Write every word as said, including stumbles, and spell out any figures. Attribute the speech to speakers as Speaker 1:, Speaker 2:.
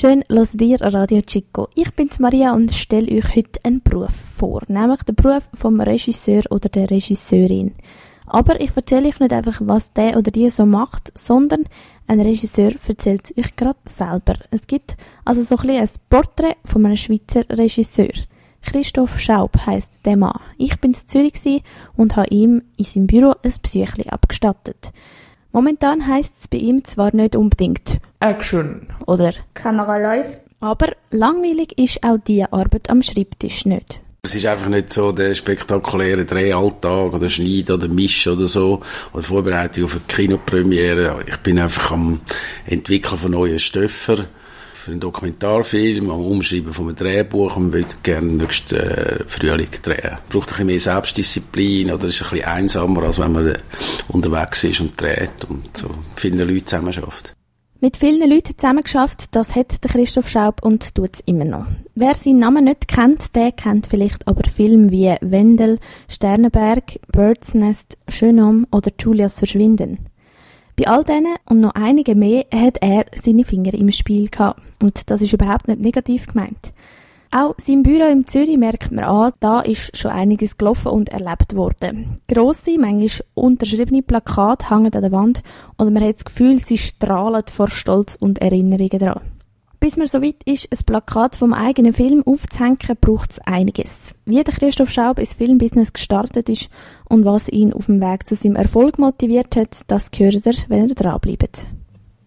Speaker 1: Schön, hört ihr Radio Chico. Ich bin Maria und stelle euch heute einen Beruf vor, nämlich den Beruf vom Regisseur oder der Regisseurin. Aber ich erzähle euch nicht einfach, was der oder die so macht, sondern ein Regisseur erzählt es euch gerade selber. Es gibt also so ein bisschen ein Porträt von einem Schweizer Regisseur. Christoph Schaub heisst der Mann. Ich bin in Zürich und habe ihm in seinem Büro ein Psychli abgestattet. Momentan heisst es bei ihm zwar nicht unbedingt Action oder
Speaker 2: Kamera läuft,
Speaker 1: aber langweilig ist auch diese Arbeit am Schreibtisch nicht.
Speaker 3: Es ist einfach nicht so der spektakuläre Drehalltag oder Schneiden oder Mischen oder so oder Vorbereitung auf eine Kinopremiere. Ich bin einfach am Entwickeln von neuen Stoffen für einen Dokumentarfilm, am Umschreiben von einem Drehbuch und würde gerne nächsten äh, Frühling drehen. Braucht ein bisschen mehr Selbstdisziplin oder ist ein bisschen einsamer, als wenn man unterwegs ist und dreht und so vielen Leuten zusammen schafft.
Speaker 1: Mit vielen Leuten zusammengeschafft, das hat der Christoph Schaub und tut es immer noch. Wer seinen Namen nicht kennt, der kennt vielleicht aber Filme wie Wendel, Sternenberg, Bird's Nest, Schönhomme oder Julias Verschwinden. Bei all denen und noch einige mehr hat er seine Finger im Spiel gehabt. Und das ist überhaupt nicht negativ gemeint. Auch sein Büro in Zürich merkt man an, da ist schon einiges gelaufen und erlebt worden. Grosse, manchmal unterschriebene Plakate hängen an der Wand und man hat das Gefühl, sie strahlen vor Stolz und Erinnerungen daran. Bis man so weit ist, ein Plakat vom eigenen Film aufzuhängen, braucht es einiges. Wie der Christoph Schaub ins Filmbusiness gestartet ist und was ihn auf dem Weg zu seinem Erfolg motiviert hat, das hört ihr, wenn ihr dranbleibt.